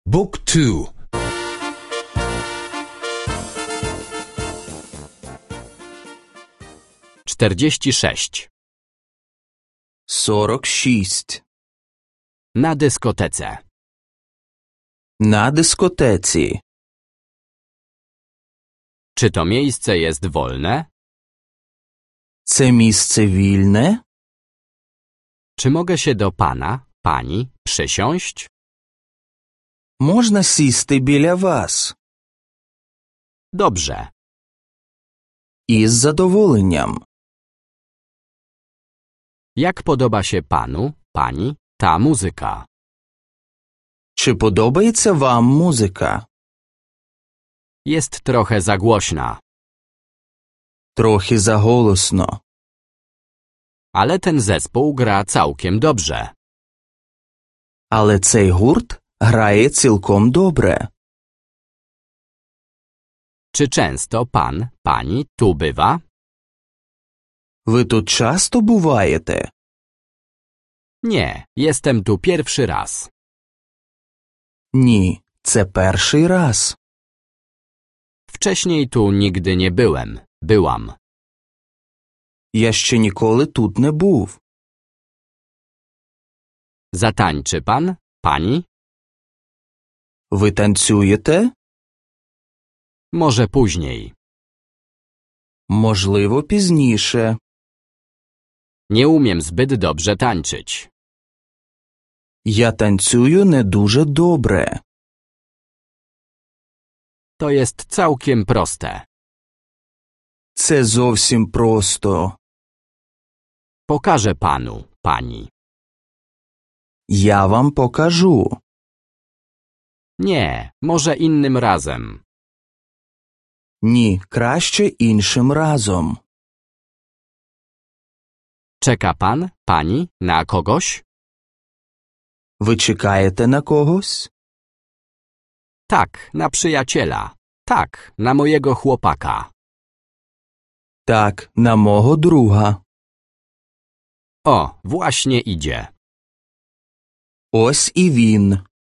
Book 2. 46. 46. Na dyskotece. На дискотеці. Czy to miejsce jest wolne? Це місце вільне? Czy mogę się do pana, pani przysiąść? Можна сісти біля вас? Dobrze. Із задоволенням. Jak podoba się panu, pani ta muzyka? Чи подобається вам музика? Jest trochę za głośna. Трохи заголосно. Ale ten zespół gra całkiem dobrze. Але цей гурт грає цілком добре. Czy często pan, pani tu bywa? Ви тут часто буваєте? Nie, jestem tu pierwszy raz. Ні, це перший раз. Wcześniej tu nigdy nie byłem, byłam. Я ще ніколи тут не був. Zatańczy pan, pani? Ви танцюєте? Może później. Можливо, пізніше. Nie umiem zbyt dobrze tańczyć. Я танцюю не дуже добре. To jest całkiem proste. Це зовсім просто. Pokażę panu, pani. Я вам покажу. Nie, może innym razem. Ні, краще іншим разом. Czeka pan, pani na kogoś? Ви чекаєте на когось? Tak, na przyjaciela. Tak, na mojego chłopaka. Так, на мого друга. O, właśnie idzie. Ось і він.